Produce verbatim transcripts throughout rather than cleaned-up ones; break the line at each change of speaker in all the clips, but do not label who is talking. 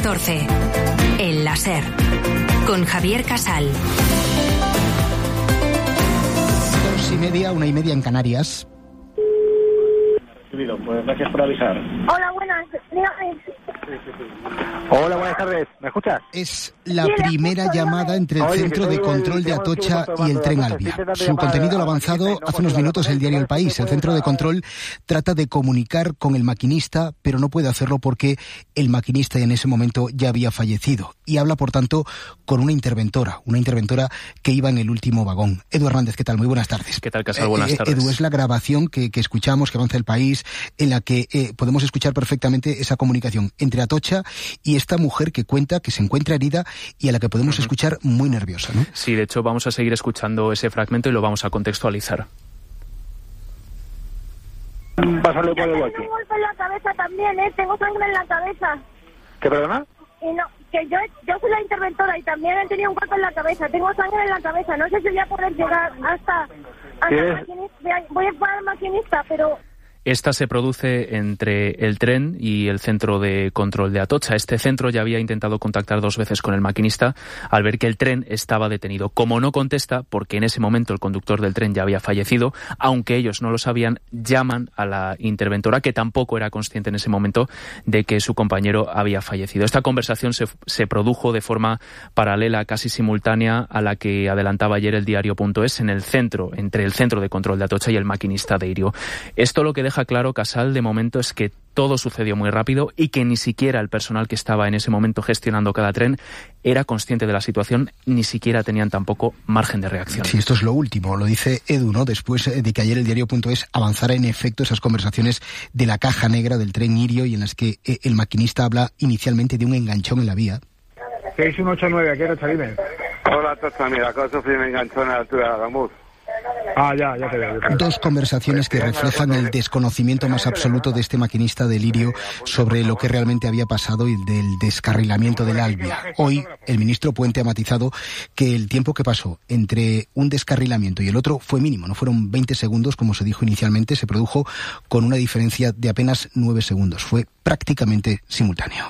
catorce. El láser. Con Javier Casal.
Dos y media, una y media en Canarias.
Pues gracias por avisar.
Hola, buenas. Dígame.
Hola, buenas tardes. ¿Me escuchas?
Es la
Sí,
primera
escucho,
llamada entre el
Oye,
Centro
que
de
soy
Control
el-
de Atocha y el Tren Albia. Su contenido lo ha avanzado hace unos minutos el diario El País. El Centro de Control trata de comunicar con el maquinista, pero no puede hacerlo porque el maquinista en ese momento ya había fallecido. Y habla, por tanto, con una interventora, una interventora que iba en el último vagón. Edu Hernández, ¿qué tal? Muy buenas tardes.
¿Qué tal, Casal? Buenas
Eh,
tardes.
Edu, es la grabación que, que escuchamos, que avanza El País, en la que eh, podemos escuchar perfectamente esa comunicación entre Atocha y esta mujer que cuenta que se encuentra herida y a la que podemos uh-huh. escuchar muy nerviosa, ¿no?
Sí, de hecho vamos a seguir escuchando ese fragmento y lo vamos a contextualizar.
Pásale por el
Tengo
golpe.
un golpe en la cabeza también, ¿eh? Tengo sangre en la cabeza.
¿Qué, perdona?
Y no, que yo, yo soy la interventora y también he tenido un golpe en la cabeza. Tengo sangre en la cabeza. No sé si voy a poder llegar hasta, hasta el maquinista. Voy a parar al maquinista, pero...
Esta se produce entre el tren y el centro de control de Atocha. Este centro ya había intentado contactar dos veces con el maquinista al ver que el tren estaba detenido. Como no contesta, porque en ese momento el conductor del tren ya había fallecido, aunque ellos no lo sabían, llaman a la interventora, que tampoco era consciente en ese momento de que su compañero había fallecido. Esta conversación se, se produjo de forma paralela, casi simultánea, a la que adelantaba ayer el diario punto es en el centro, entre el centro de control de Atocha y el maquinista de Irio. Esto lo que deja claro, Casal, de momento es que todo sucedió muy rápido y que ni siquiera el personal que estaba en ese momento gestionando cada tren era consciente de la situación, ni siquiera tenían tampoco margen de reacción.
Sí, esto es lo último, lo dice Edu, ¿no? Después de que ayer el diario punto es avanzara en efecto esas conversaciones de la caja negra del tren Irio y en las que el maquinista habla inicialmente de un enganchón en la vía.
seis uno ocho nueve, aquí era Chalines.
Hola, Tocha, mira, acabo de sufrir un enganchón a la altura de Adamuz.
Ah, ya, ya te veo. Ya te veo.
Dos conversaciones que reflejan el desconocimiento más absoluto de este maquinista del Irio sobre lo que realmente había pasado y del descarrilamiento del Albia. Hoy, el ministro Puente ha matizado que el tiempo que pasó entre un descarrilamiento y el otro fue mínimo, no fueron veinte segundos, como se dijo inicialmente, se produjo con una diferencia de apenas nueve segundos. Fue prácticamente simultáneo.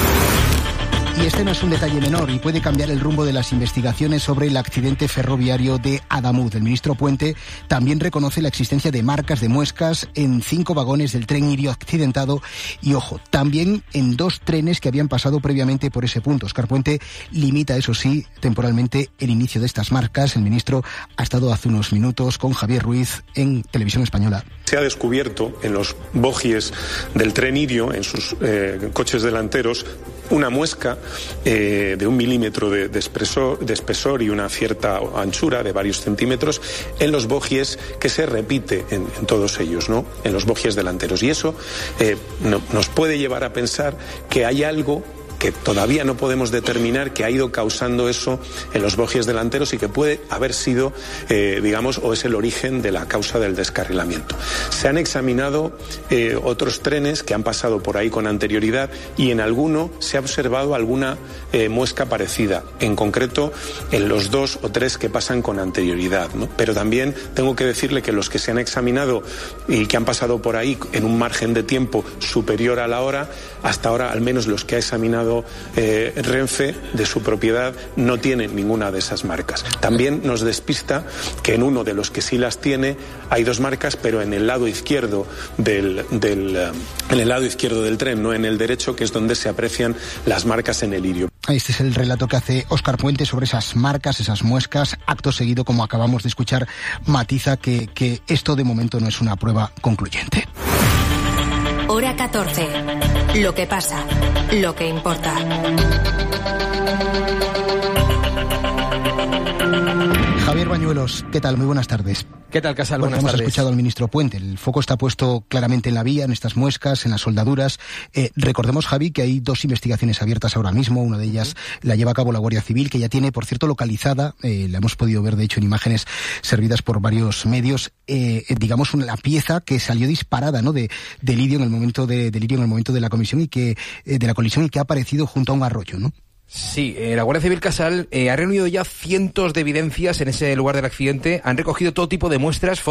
Y este no es un detalle menor y puede cambiar el rumbo de las investigaciones sobre el accidente ferroviario de Adamuz. El ministro Puente también reconoce la existencia de marcas de muescas en cinco vagones del tren Irio accidentado y, ojo, también en dos trenes que habían pasado previamente por ese punto. Óscar Puente limita, eso sí, temporalmente el inicio de estas marcas. El ministro ha estado hace unos minutos con Javier Ruiz en Televisión Española.
Se ha descubierto en los bogies del tren Irio, en sus eh, coches delanteros, una muesca eh, de un milímetro de, de, espesor, de espesor y una cierta anchura de varios centímetros en los bogies que se repite en, en todos ellos, ¿no? En los bogies delanteros. Y eso eh, no, nos puede llevar a pensar que hay algo que todavía no podemos determinar que ha ido causando eso en los bogies delanteros y que puede haber sido, eh, digamos, o es el origen de la causa del descarrilamiento. Se han examinado eh, otros trenes que han pasado por ahí con anterioridad y en alguno se ha observado alguna eh, muesca parecida, en concreto en los dos o tres que pasan con anterioridad, ¿no? Pero también tengo que decirle que los que se han examinado y que han pasado por ahí en un margen de tiempo superior a la hora, hasta ahora al menos los que ha examinado Eh, Renfe de su propiedad no tiene ninguna de esas marcas. También nos despista que en uno de los que sí las tiene hay dos marcas, pero en el lado izquierdo del, del en el lado izquierdo del tren, no en el derecho, que es donde se aprecian las marcas en el Irio.
Este es el relato que hace Óscar Puente sobre esas marcas, esas muescas. Acto seguido, como acabamos de escuchar, matiza que, que esto de momento no es una prueba concluyente.
Hora catorce. Lo que pasa, lo que importa.
Javier Bañuelos, ¿qué tal? Muy buenas tardes.
¿Qué tal, Casal?
Bueno,
Buenas
hemos
tardes.
escuchado al ministro Puente. El foco está puesto claramente en la vía, en estas muescas, en las soldaduras. Eh, recordemos, Javi, que hay dos investigaciones abiertas ahora mismo. Una de ellas la lleva a cabo la Guardia Civil, que ya tiene, por cierto, localizada, eh, la hemos podido ver, de hecho, en imágenes servidas por varios medios, eh, digamos, una, la pieza que salió disparada, ¿no?, de, de Lidio en el momento de, de Lidio en el momento de la comisión y que, eh, de la colisión y que ha aparecido junto a un arroyo, ¿no?
Sí, eh, la Guardia Civil, Casal, eh, ha reunido ya cientos de evidencias en ese lugar del accidente. Han recogido todo tipo de muestras,